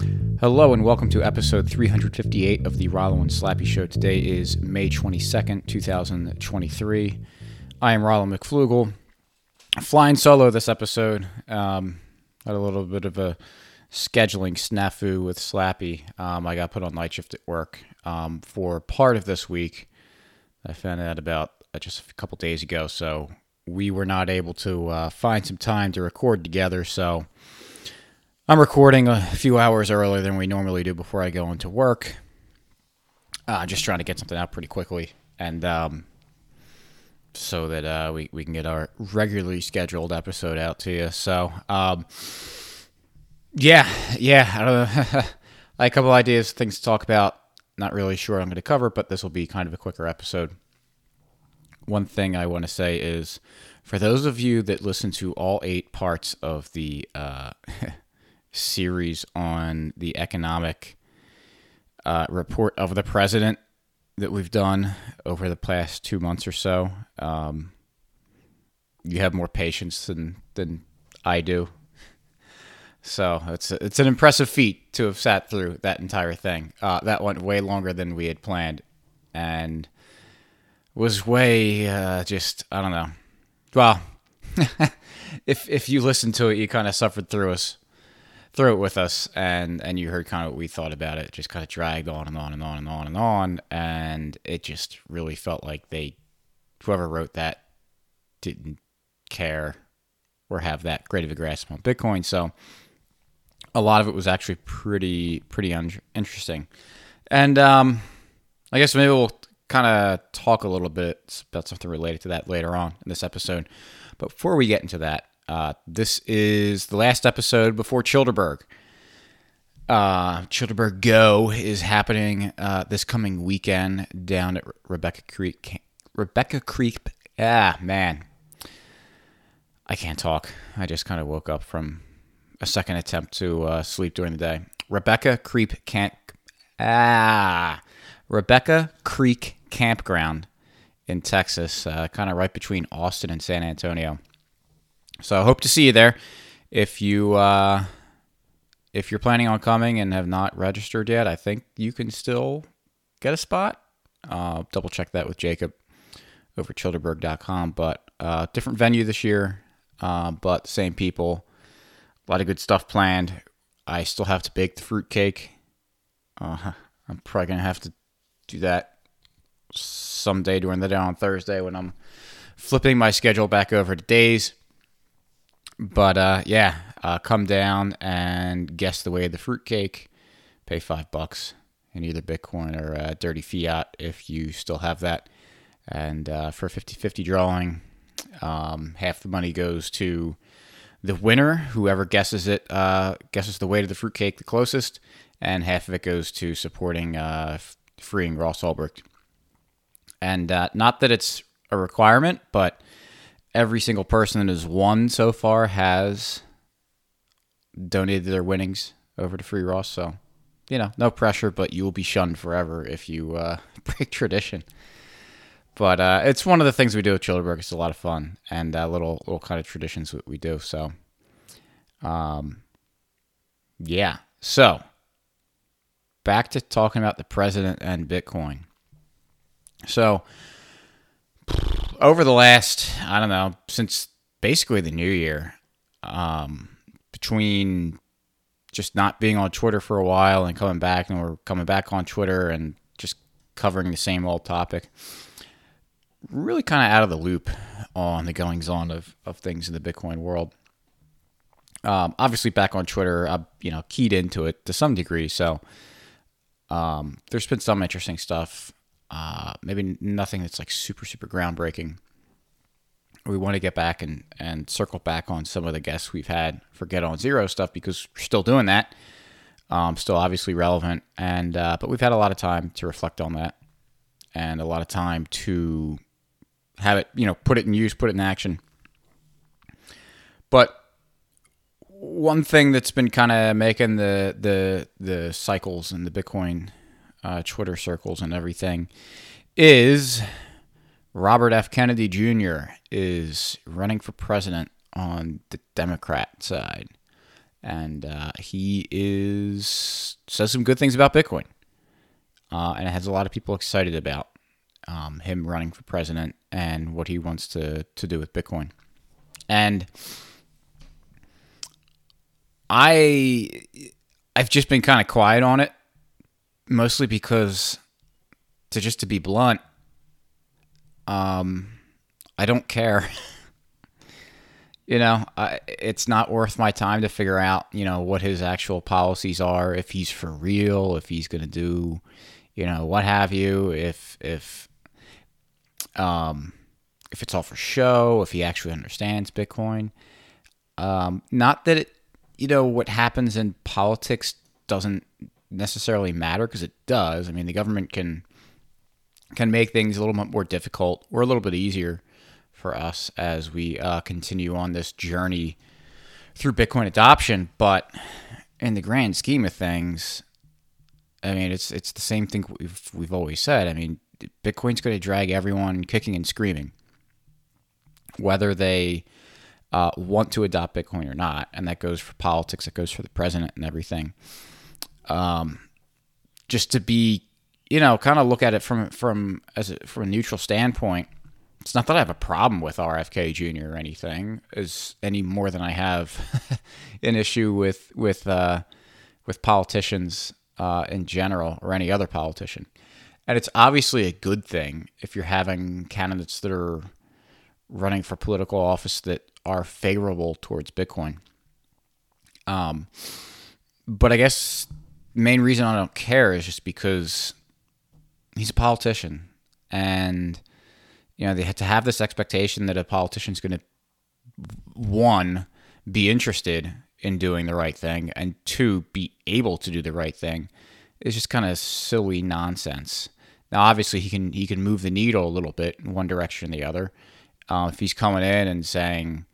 Hello and welcome to episode 358 of the Rollo and Slappy Show. Today is May 22nd, 2023. I am Rollo McFlugel. Flying solo this episode. Had a little bit of a scheduling snafu with Slappy. I got put on night shift at work for part of this week. I found out about just a couple days ago, so we were not able to find some time to record together, so I'm recording a few hours earlier than we normally do before I go into work. Just trying to get something out pretty quickly, and so that we can get our regularly scheduled episode out to you. So, yeah, I don't know. I had a couple ideas, things to talk about. Not really sure I'm going to cover, but this will be kind of a quicker episode. One thing I want to say is, for those of you that listen to all 8 parts of the series on the economic report of the president that we've done over the past 2 months or so, you have more patience than I do. So it's an impressive feat to have sat through that entire thing. That went way longer than we had planned, and was way just, I don't know. Well, if you listened to it, you kind of suffered through it with us, and you heard kind of what we thought about it. It just kind of dragged on and on and on and on and on, and it just really felt like whoever wrote that didn't care or have that great of a grasp on Bitcoin. So a lot of it was actually pretty interesting, and I guess maybe we'll kind of talk a little bit about something related to that later on in this episode. But before we get into that, this is the last episode before Childerberg. Childerberg Go is happening this coming weekend down at Rebecca Creek. Man. I can't talk. I just kind of woke up from a second attempt to sleep during the day. Rebecca Creek Campground in Texas, kind of right between Austin and San Antonio. So I hope to see you there. If you're planning on coming and have not registered yet, I think you can still get a spot. Double check that with Jacob over at Childerberg.com. But different venue this year, but same people. A lot of good stuff planned. I still have to bake the fruitcake. I'm probably going to have to do that someday during the day on Thursday when I'm flipping my schedule back over to days. But come down and guess the way of the fruitcake. Pay $5 in either Bitcoin or dirty fiat if you still have that. And for a 50-50 drawing, half the money goes to the winner, whoever guesses the weight of the fruitcake the closest, and half of it goes to supporting freeing Ross Ulbricht. And not that it's a requirement, but every single person that has won so far has donated their winnings over to free Ross. So, no pressure, but you will be shunned forever if you break tradition. But it's one of the things we do at Childerberg. It's a lot of fun and little kind of traditions that we do. So, So, back to talking about the president and Bitcoin. So, over the last, I don't know, since basically the new year, between just not being on Twitter for a while and coming back, and we're coming back on Twitter and just covering the same old topic, really kind of out of the loop on the goings-on of things in the Bitcoin world. Obviously, back on Twitter, I'm keyed into it to some degree, so there's been some interesting stuff. Maybe nothing that's like super groundbreaking. We want to get back and circle back on some of the guests we've had for Get On Zero stuff, because we're still doing that. Still obviously relevant, and but we've had a lot of time to reflect on that, and a lot of time to have it, put it in use, put it in action. But one thing that's been kind of making the cycles in the Bitcoin Twitter circles and everything is Robert F. Kennedy Jr. is running for president on the Democrat side. and he says some good things about Bitcoin, and it has a lot of people excited about him running for president and what he wants to do with Bitcoin. And I've just been kind of quiet on it, mostly because, to be blunt, I don't care. It's not worth my time to figure out, what his actual policies are, if he's for real, if he's going to do, what have you, if it's all for show, if he actually understands Bitcoin. Not that what happens in politics doesn't necessarily matter, because it does. I mean, the government can make things a little bit more difficult or a little bit easier for us as we continue on this journey through Bitcoin adoption. But in the grand scheme of things, I mean, it's the same thing we've always said. I mean, Bitcoin's going to drag everyone kicking and screaming, whether they want to adopt Bitcoin or not. And that goes for politics, that goes for the president and everything. Just to be, kind of look at it from a neutral standpoint. It's not that I have a problem with RFK Jr. or anything, any more than I have an issue with politicians in general, or any other politician. And it's obviously a good thing if you're having candidates that are running for political office that are favorable towards Bitcoin. But I guess the main reason I don't care is just because he's a politician, and they have to have this expectation that a politician's going to, one, be interested in doing the right thing, and two, be able to do the right thing. It's just kind of silly nonsense. Now, obviously, he can move the needle a little bit in one direction or the other. If he's coming in and saying,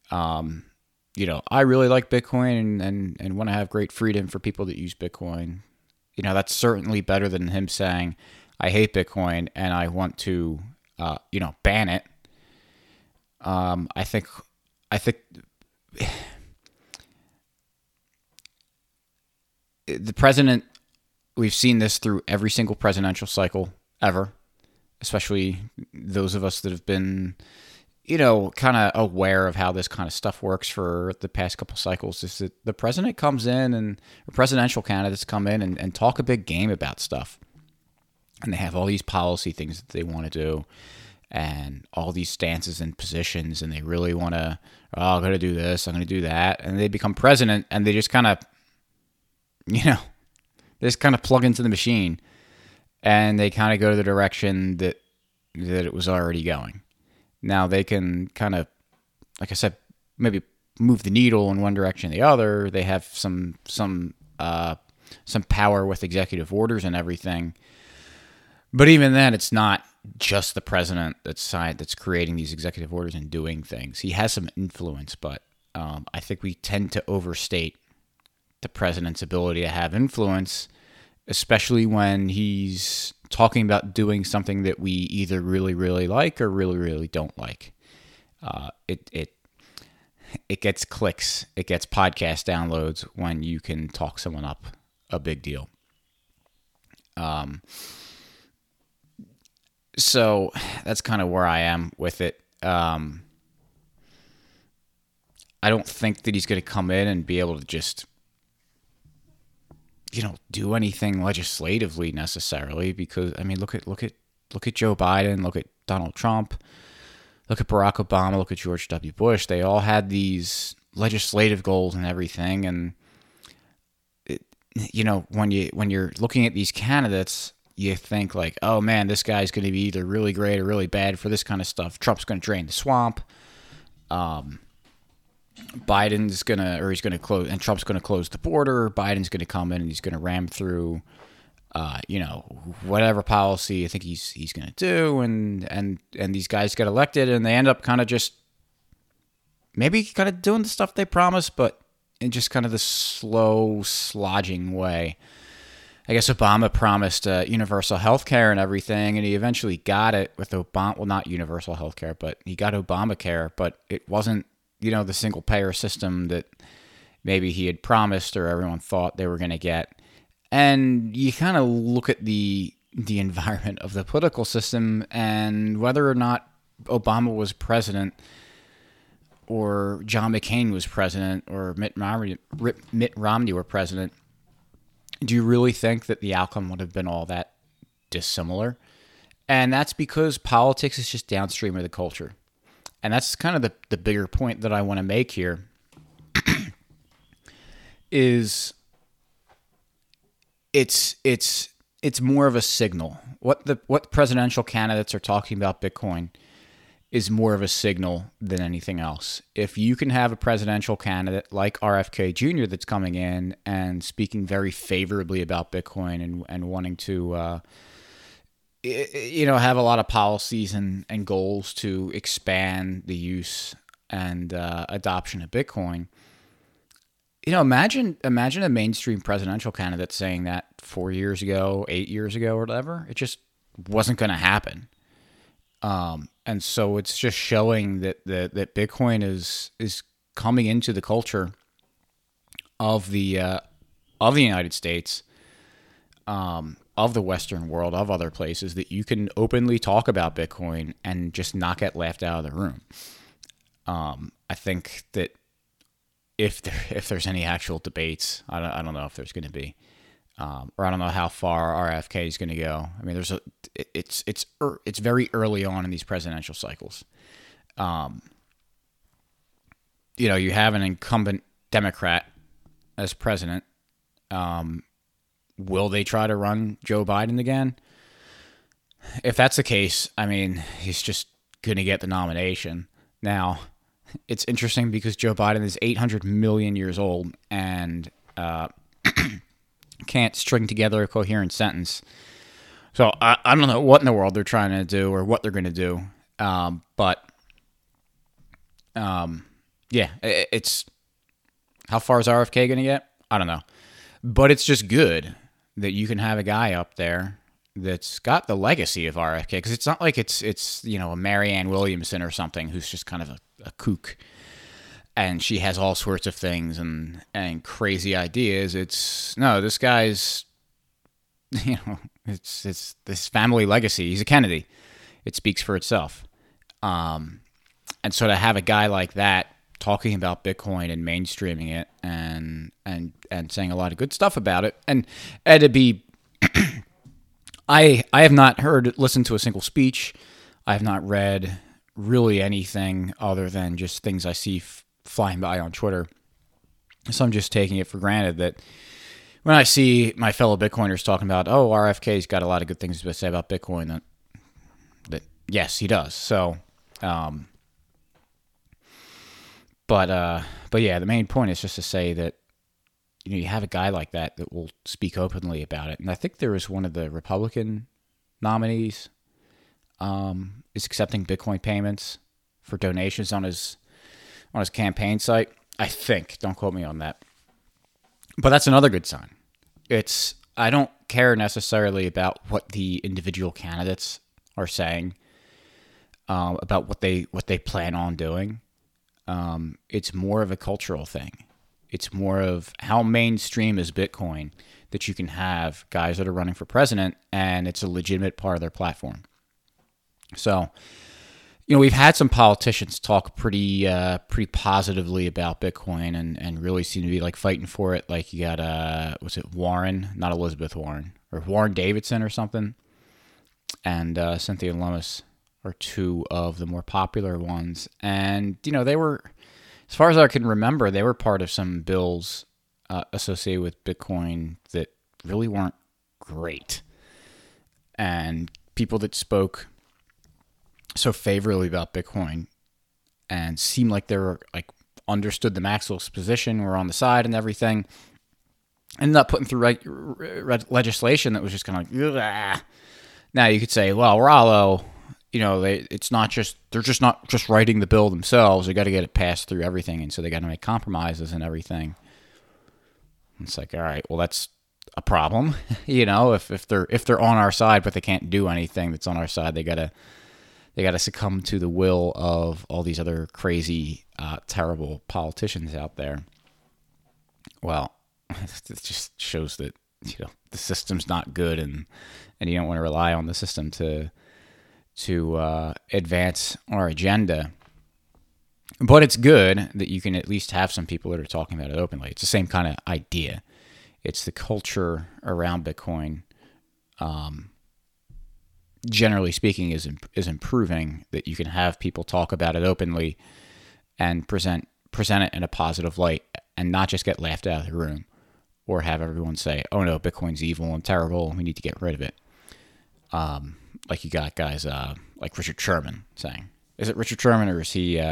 I really like Bitcoin and want to have great freedom for people that use Bitcoin, that's certainly better than him saying, I hate Bitcoin and I want to, ban it. I think the president, we've seen this through every single presidential cycle ever, especially those of us that have been, kind of aware of how this kind of stuff works for the past couple cycles, is that the president comes in or presidential candidates come in and talk a big game about stuff. And they have all these policy things that they want to do and all these stances and positions, and they really want to, I'm going to do this, I'm going to do that. And they become president and they just kind of, they just kind of plug into the machine and they kind of go to the direction that it was already going. Now they can kind of, like I said, maybe move the needle in one direction or the other. They have some power with executive orders and everything. But even then, it's not just the president that's creating these executive orders and doing things. He has some influence, but I think we tend to overstate the president's ability to have influence, especially when he's talking about doing something that we either really, really like or really, really don't like. It gets clicks, it gets podcast downloads when you can talk someone up a big deal. So that's kind of where I am with it. I don't think that he's going to come in and be able to just, do anything legislatively necessarily, because I mean, look at Joe Biden, look at Donald Trump, look at Barack Obama, look at George W. Bush. They all had these legislative goals and everything, and when you're looking at these candidates, you think like, oh man, this guy's going to be either really great or really bad for this kind of stuff. Trump's going to drain the swamp. Biden's going to close, and Trump's going to close the border. Biden's going to come in and he's going to ram through, whatever policy you think he's going to do. And these guys get elected and they end up kind of just maybe kind of doing the stuff they promised, but in just kind of the slow, slodging way. I guess Obama promised universal health care and everything, and he eventually got it with Obama. Well, not universal health care, but he got Obamacare, but it wasn't, the single payer system that maybe he had promised or everyone thought they were going to get. And you kind of look at the environment of the political system and whether or not Obama was president or John McCain was president or Mitt Romney were president, do you really think that the outcome would have been all that dissimilar? And that's because politics is just downstream of the culture. And that's kind of the bigger point that I want to make here is it's more of a signal. What presidential candidates are talking about Bitcoin is more of a signal than anything else. If you can have a presidential candidate like RFK Jr. that's coming in and speaking very favorably about Bitcoin and wanting to have a lot of policies and goals to expand the use and adoption of Bitcoin. Imagine a mainstream presidential candidate saying that 4 years ago, 8 years ago, or whatever. It just wasn't going to happen. And so it's just showing that Bitcoin is coming into the culture of the United States, of the Western world, of other places, that you can openly talk about Bitcoin and just not get laughed out of the room. I think that if there's any actual debates, I don't know if there's going to be, or I don't know how far RFK is going to go. I mean, it's very early on in these presidential cycles. You have an incumbent Democrat as president. Will they try to run Joe Biden again? If that's the case, I mean, he's just going to get the nomination. Now, it's interesting because Joe Biden is 800 million years old and can't string together a coherent sentence. So I don't know what in the world they're trying to do or what they're going to do. It's how far is RFK going to get? I don't know. But it's just good that you can have a guy up there that's got the legacy of RFK, because it's not like it's a Marianne Williamson or something who's just kind of a kook and she has all sorts of things and crazy ideas. This guy's it's this family legacy. He's a Kennedy. It speaks for itself. And so to have a guy like that talking about Bitcoin and mainstreaming it and saying a lot of good stuff about it, and to be I have not listened to a single speech. I have not read really anything other than just things I see flying by on Twitter. So I'm just taking it for granted that when I see my fellow Bitcoiners talking about, RFK's got a lot of good things to say about Bitcoin, that yes, he does. So, but yeah, the main point is just to say that you have a guy like that will speak openly about it. And I think there was one of the Republican nominees is accepting Bitcoin payments for donations on his campaign site. I think. Don't quote me on that. But that's another good sign. I don't care necessarily about what the individual candidates are saying about what they plan on doing. It's more of a cultural thing. It's more of how mainstream is Bitcoin that you can have guys that are running for president and it's a legitimate part of their platform. So, we've had some politicians talk pretty positively about Bitcoin and really seem to be like fighting for it. Like you got, was it Warren? Not Elizabeth Warren. Or Warren Davidson or something. And Cynthia Lummis are two of the more popular ones. And, they were, as far as I can remember, they were part of some bills associated with Bitcoin that really weren't great. And people that spoke so favorably about Bitcoin and seemed like they were understood the Maxwell's position, were on the side and everything, ended up putting through legislation that was just kind of like, now you could say, well, Rollo, they're just not just writing the bill themselves. They got to get it passed through everything, and so they got to make compromises and everything. It's like, all right, well, that's a problem, if they're on our side, but they can't do anything that's on our side. They gotta succumb to the will of all these other crazy, terrible politicians out there. Well, it just shows that the system's not good, and you don't want to rely on the system to advance our agenda. But it's good that you can at least have some people that are talking about it openly. It's the same kind of idea. It's the culture around Bitcoin, generally speaking, is improving. That you can have people talk about it openly and present it in a positive light, and not just get laughed out of the room, or have everyone say, "Oh no, Bitcoin's evil and terrible, and we need to get rid of it." Like you got guys like Richard Sherman saying. Is it Richard Sherman, or is he?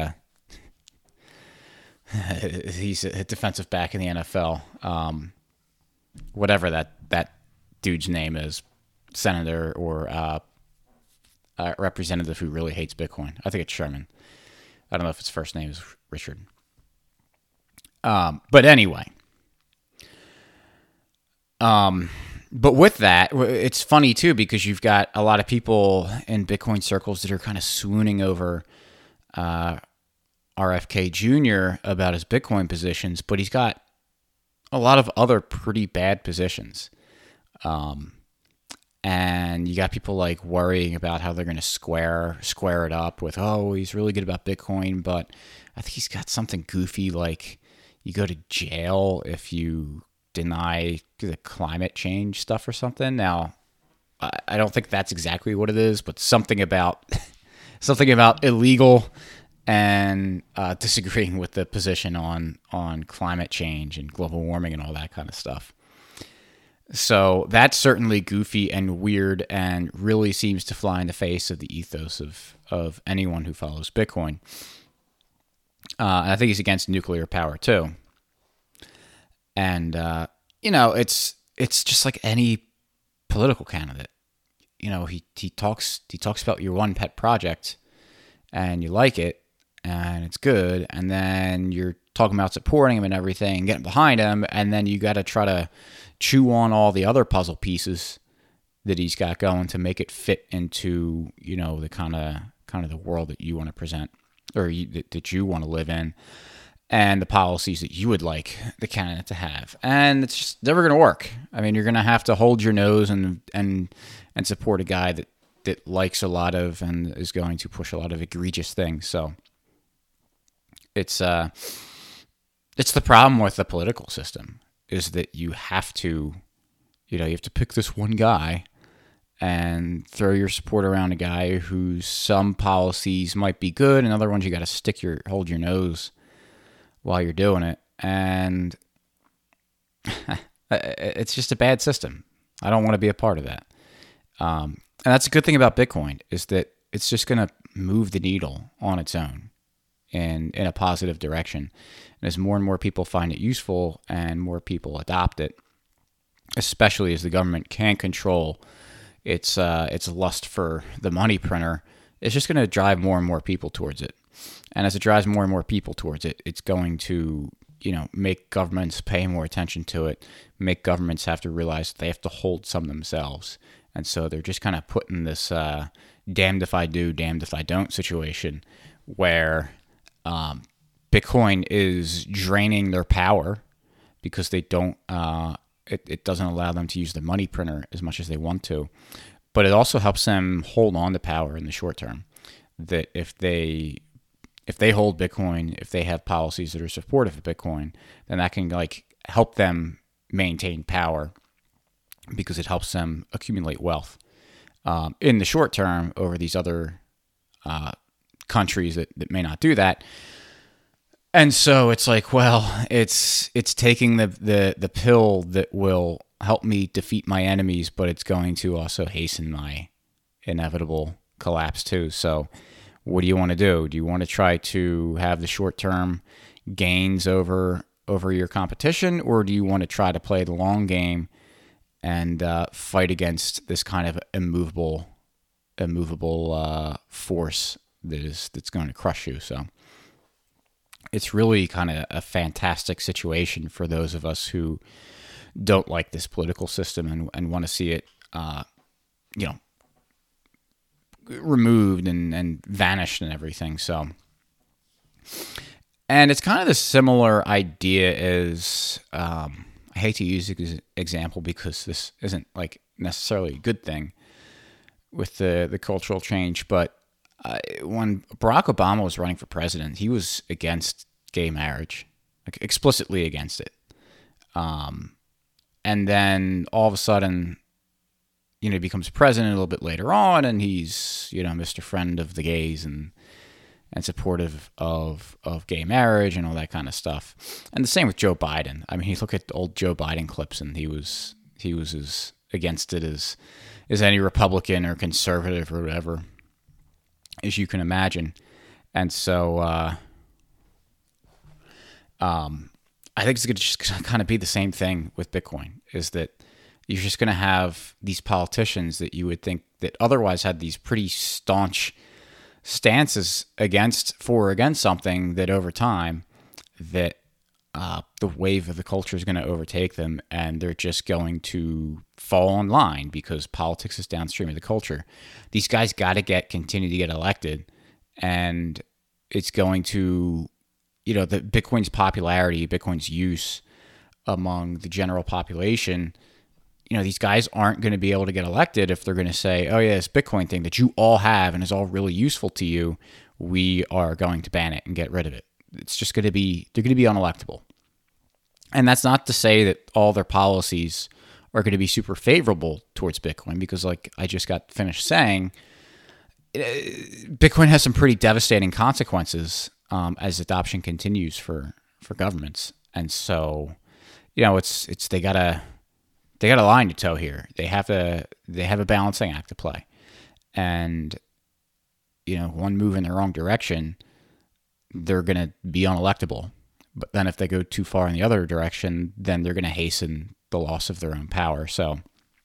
He's a defensive back in the NFL. Whatever that dude's name is, senator or representative who really hates Bitcoin. I think it's Sherman. I don't know if his first name is Richard. But anyway. But with that, it's funny too, because you've got a lot of people in Bitcoin circles that are kind of swooning over RFK Jr. about his Bitcoin positions, but he's got a lot of other pretty bad positions. And you got people like worrying about how they're going to square it up with, oh, he's really good about Bitcoin, but I think he's got something goofy like you go to jail if you deny the climate change stuff or something. Now, I don't think that's exactly what it is, but something about illegal and disagreeing with the position on climate change and global warming and all that kind of stuff. So that's certainly goofy and weird, and really seems to fly in the face of the ethos of anyone who follows Bitcoin. And I think he's against nuclear power too. And it's just like any political candidate. He talks about your one pet project, and you like it, and it's good, and then you're talking about supporting him and everything, getting behind him, and then you got to try to chew on all the other puzzle pieces that he's got going to make it fit into the kind of the world that you want to present, or that you want to live in, and the policies that you would like the candidate to have. And it's just never going to work. I mean, you're going to have to hold your nose and support a guy that likes a lot of and is going to push a lot of egregious things. So it's the problem with the political system, is that you have to pick this one guy and throw your support around a guy whose some policies might be good, and other ones you got to hold your nose while you're doing it. And it's just a bad system. I don't want to be a part of that. And that's a good thing about Bitcoin, is that it's just going to move the needle on its own in a positive direction. And as more and more people find it useful and more people adopt it, especially as the government can control its lust for the money printer, it's just going to drive more and more people towards it. And as it drives more and more people towards it, it's going to, make governments pay more attention to it, make governments have to realize that they have to hold some themselves. And so they're just kind of put in this damned if I do, damned if I don't situation, where Bitcoin is draining their power because they don't. It doesn't allow them to use the money printer as much as they want to, but it also helps them hold on to power in the short term. That if they hold Bitcoin, if they have policies that are supportive of Bitcoin, then that can help them maintain power, because it helps them accumulate wealth in the short term over these other countries that may not do that. And so it's like, well, it's taking the pill that will help me defeat my enemies, but it's going to also hasten my inevitable collapse too. So what do you want to do? Do you want to try to have the short-term gains over your competition, or do you want to try to play the long game and fight against this kind of immovable force that's going to crush you? So it's really kind of a fantastic situation for those of us who don't like this political system and want to see it, removed and vanished and everything. So And it's kind of the similar idea as I hate to use this example because this isn't like necessarily a good thing with the cultural change, but when Barack Obama was running for president, he was against gay marriage, like explicitly against it. And then all of a sudden, he becomes president a little bit later on, and he's, Mr. Friend of the gays and supportive of gay marriage and all that kind of stuff. And the same with Joe Biden. I mean, you look at old Joe Biden clips, and he was as against it as any Republican or conservative or whatever, as you can imagine. And so I think it's just going to kind of be the same thing with Bitcoin, is that you're just going to have these politicians that you would think that otherwise had these pretty staunch stances for or against something, that over time that the wave of the culture is going to overtake them, and they're just going to fall in line because politics is downstream of the culture. These guys got to continue to get elected, and it's going to, the Bitcoin's popularity, Bitcoin's use among the general population, these guys aren't going to be able to get elected if they're going to say, oh yeah, this Bitcoin thing that you all have and is all really useful to you, we are going to ban it and get rid of it. It's just going to be, they're going to be unelectable. And that's not to say that all their policies are going to be super favorable towards Bitcoin, because like I just got finished saying, Bitcoin has some pretty devastating consequences as adoption continues for governments. And so, it's they got a line to toe here. They have a balancing act to play. And, one move in the wrong direction, they're going to be unelectable. But then if they go too far in the other direction, then they're going to hasten the loss of their own power. So,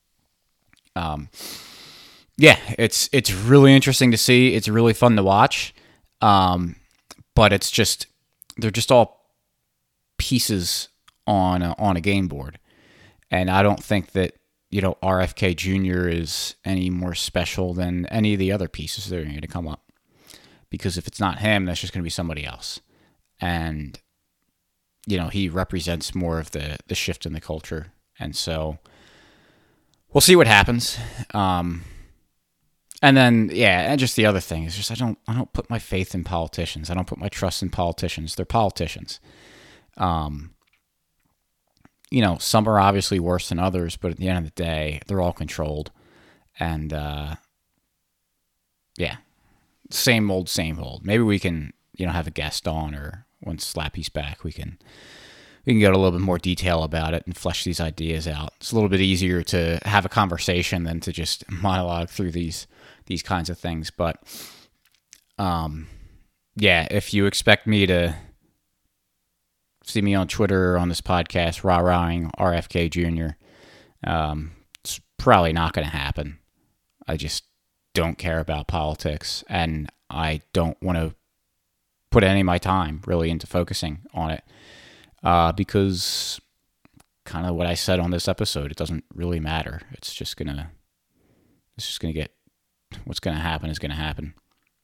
yeah, it's really interesting to see. It's really fun to watch. But they're just all pieces on a game board. And I don't think that, RFK Jr. is any more special than any of the other pieces that are going to come up. Because if it's not him, that's just going to be somebody else. And, he represents more of the shift in the culture. And so we'll see what happens. And then, and just the other thing is just I don't put my faith in politicians. I don't put my trust in politicians. They're politicians. Some are obviously worse than others, but at the end of the day, they're all controlled. And, same old. Maybe we can, have a guest on, or when Slappy's back, we can get a little bit more detail about it and flesh these ideas out. It's a little bit easier to have a conversation than to just monologue through these kinds of things. But, if you expect me to see me on Twitter or on this podcast rah-rahing RFK Jr., it's probably not going to happen. I just don't care about politics, and I don't want to put any of my time really into focusing on it, because kind of what I said on this episode, it doesn't really matter. It's just gonna get, what's gonna happen is gonna happen.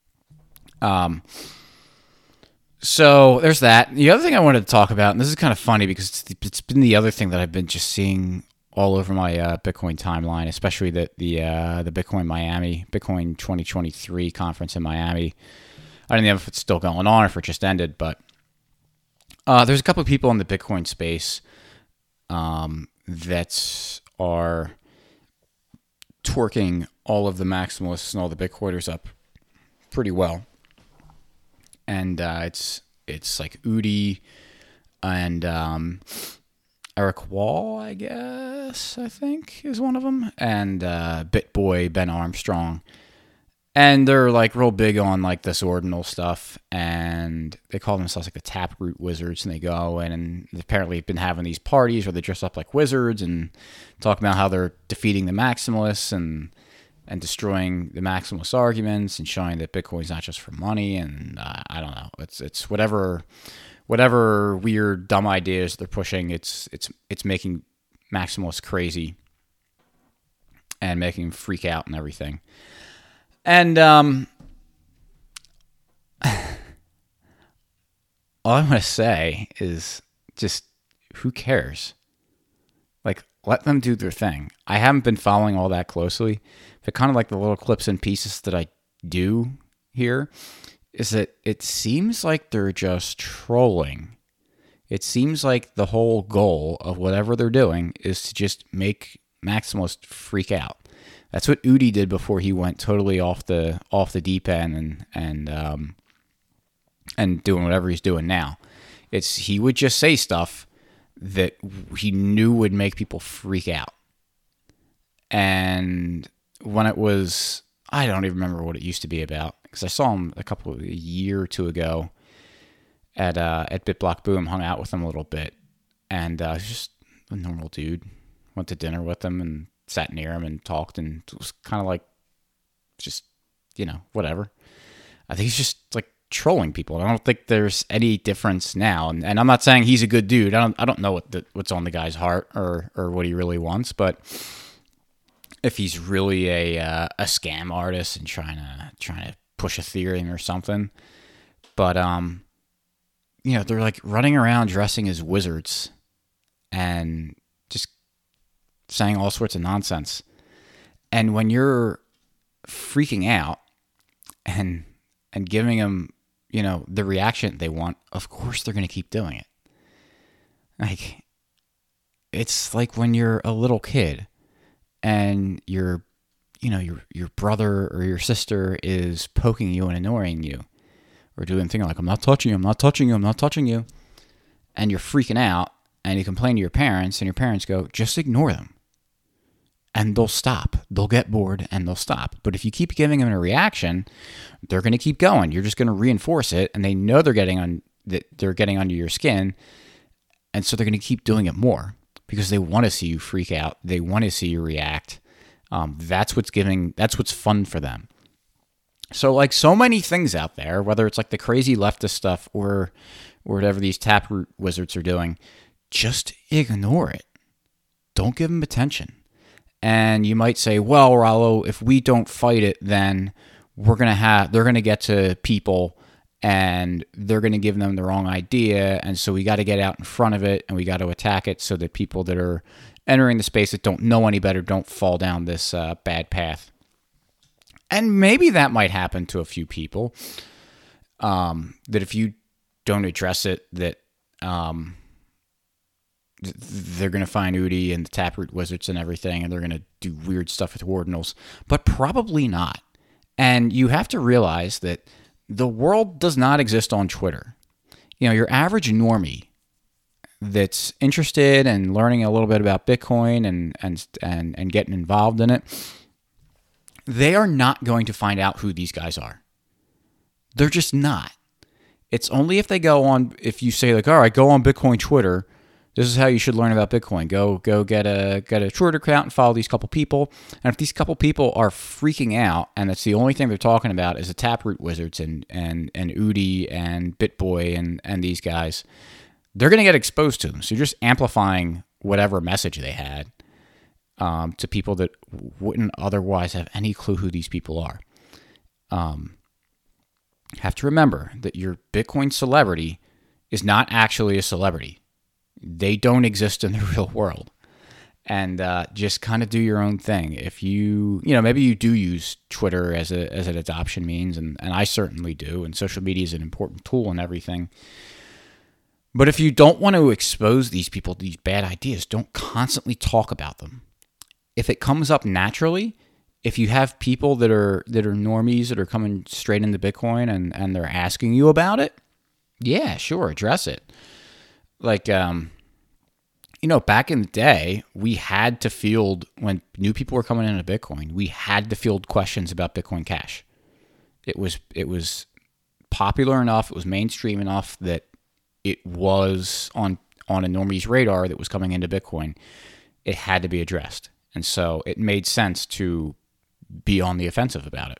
So there's that. The other thing I wanted to talk about, and this is kind of funny because it's been the other thing that I've been just seeing all over my Bitcoin timeline, especially the Bitcoin 2023 conference in Miami. I don't know if it's still going on or if it just ended, but there's a couple of people in the Bitcoin space that are twerking all of the maximalists and all the Bitcoiners up pretty well. And it's like Udi and Eric Wall, I think is one of them, and BitBoy Ben Armstrong. And they're like real big on like this ordinal stuff, and they call themselves like the Taproot Wizards, and they go in and apparently have been having these parties where they dress up like wizards and talk about how they're defeating the maximalists and destroying the maximalist arguments and showing that Bitcoin's not just for money. And I don't know, it's whatever weird dumb ideas they're pushing. It's making maximalists crazy and making them freak out and everything. And all I'm going to say is just who cares? Like, let them do their thing. I haven't been following all that closely, but kind of like the little clips and pieces that I do here is that it seems like they're just trolling. It seems like the whole goal of whatever they're doing is to just make Maximalist freak out. That's what Udi did before he went totally off the deep end and doing whatever he's doing now. He would just say stuff that he knew would make people freak out. And when it was, I don't even remember what it used to be about, because I saw him a year or two ago at BitBlock Boom, hung out with him a little bit, and he's just a normal dude. Went to dinner with him and sat near him and talked, and it was kind of like just, whatever. I think he's just like trolling people. I don't think there's any difference now, and I'm not saying he's a good dude. I don't know what's on the guy's heart or what he really wants, but if he's really a scam artist and trying to push a theory or something, but they're like running around dressing as wizards and just saying all sorts of nonsense. And when you're freaking out and giving them, the reaction they want, of course they're going to keep doing it. Like, it's like when you're a little kid and your brother or your sister is poking you and annoying you, or doing things like, I'm not touching you, I'm not touching you, I'm not touching you, and you're freaking out, and you complain to your parents, and your parents go, just ignore them. And they'll stop. They'll get bored, and they'll stop. But if you keep giving them a reaction, they're going to keep going. You're just going to reinforce it, and they know they're getting under your skin, and so they're going to keep doing it more because they want to see you freak out. They want to see you react. That's what's fun for them. So, like so many things out there, whether it's like the crazy leftist stuff or whatever these Taproot wizards are doing, just ignore it. Don't give them attention. And you might say, well, Rollo, if we don't fight it, then they're going to get to people and they're going to give them the wrong idea. And so we got to get out in front of it and we got to attack it so that people that are entering the space that don't know any better don't fall down this bad path. And maybe that might happen to a few people, that if you don't address it, that they're going to find Udi and the Taproot wizards and everything, and they're going to do weird stuff with Ordinals, but probably not. And you have to realize that the world does not exist on Twitter. Your average normie that's interested in learning a little bit about Bitcoin and getting involved in it, they are not going to find out who these guys are. They're just not. It's only if they go on, if you say like, all right, go on Bitcoin Twitter, this is how you should learn about Bitcoin. Go get a Twitter account and follow these couple people. And if these couple people are freaking out and that's the only thing they're talking about is the Taproot wizards and Udi and BitBoy and these guys, they're going to get exposed to them. So you're just amplifying whatever message they had to people that wouldn't otherwise have any clue who these people are. Have to remember that your Bitcoin celebrity is not actually a celebrity. They don't exist in the real world. And just kind of do your own thing. If maybe you do use Twitter as an adoption means, and I certainly do, and social media is an important tool and everything. But if you don't want to expose these people to these bad ideas, don't constantly talk about them. If it comes up naturally, if you have people that are normies that are coming straight into Bitcoin and they're asking you about it, yeah, sure, address it. Like, back in the day, we had to field, when new people were coming into Bitcoin, we had to field questions about Bitcoin Cash. It was popular enough, it was mainstream enough that it was on a normie's radar that was coming into Bitcoin. It had to be addressed. And so it made sense to be on the offensive about it.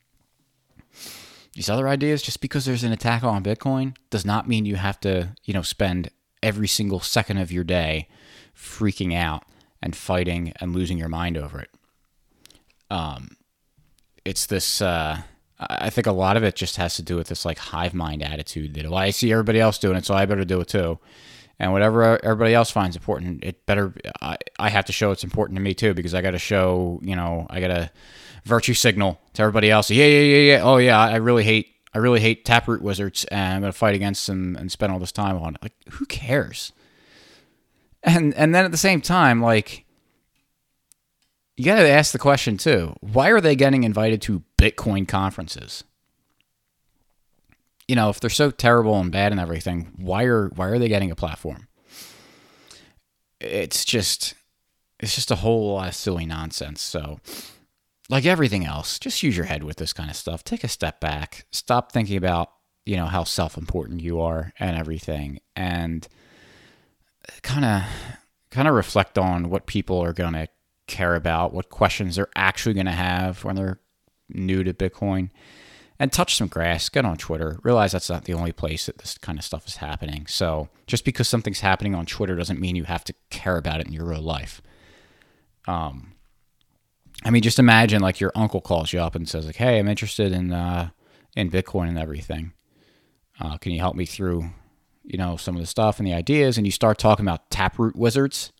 These other ideas, just because there's an attack on Bitcoin, does not mean you have to, spend every single second of your day freaking out and fighting and losing your mind over it. It's this, I I think a lot of it just has to do with this like hive mind attitude that, well, I see everybody else doing it, so I better do it too. And whatever everybody else finds important, it better. I have to show it's important to me too, because I got to show, I got to virtue signal to everybody else. Yeah. Oh yeah, I really hate Taproot Wizards, and I'm gonna fight against them and spend all this time on it. Like, who cares? And then at the same time, like, you got to ask the question too: why are they getting invited to Bitcoin conferences? If they're so terrible and bad and everything, why are they getting a platform? It's just a whole lot of silly nonsense. So, like everything else, just use your head with this kind of stuff. Take a step back. Stop thinking about, how self-important you are and everything, and kind of reflect on what people are going to care about, what questions they're actually going to have when they're new to Bitcoin, and touch some grass. Get on Twitter. Realize that's not the only place that this kind of stuff is happening. So just because something's happening on Twitter doesn't mean you have to care about it in your real life. Just imagine like your uncle calls you up and says like, "Hey, I'm interested in Bitcoin and everything. Can you help me through, some of the stuff and the ideas?" And you start talking about Taproot Wizards.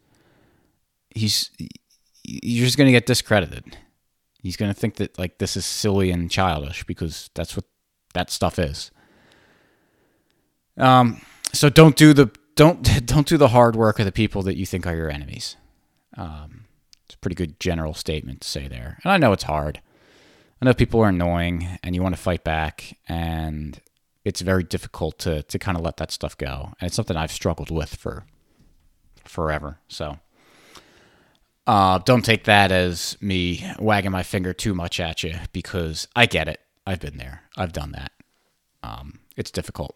You're just going to get discredited. He's going to think that like this is silly and childish, because that's what that stuff is. So don't do the hard work of the people that you think are your enemies. It's a pretty good general statement to say there. And I know it's hard. I know people are annoying and you want to fight back, and it's very difficult to kind of let that stuff go. And it's something I've struggled with for forever. So don't take that as me wagging my finger too much at you, because I get it. I've been there. I've done that. It's difficult.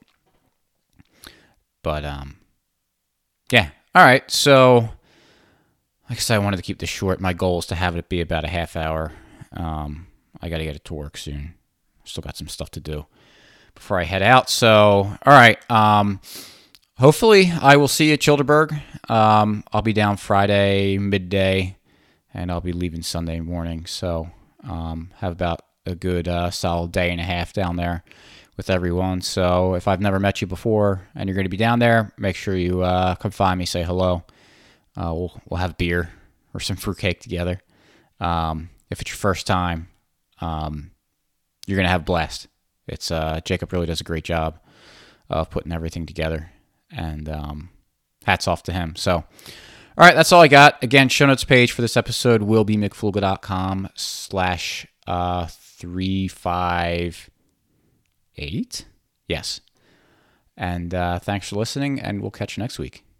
But, yeah. All right. So, like I said, I wanted to keep this short. My goal is to have it be about a half hour. I got to get it to work soon. Still got some stuff to do before I head out. So, all right. Hopefully, I will see you at Childerberg. I'll be down Friday midday, and I'll be leaving Sunday morning. So, have about a good solid day and a half down there with everyone. So, if I've never met you before and you're going to be down there, make sure you come find me, say hello. We'll have beer or some fruitcake together. If it's your first time, you're going to have a blast. It's Jacob really does a great job of putting everything together. And hats off to him. So, all right, that's all I got. Again, show notes page for this episode will be mcfluga.com/358. Yes. And thanks for listening, and we'll catch you next week.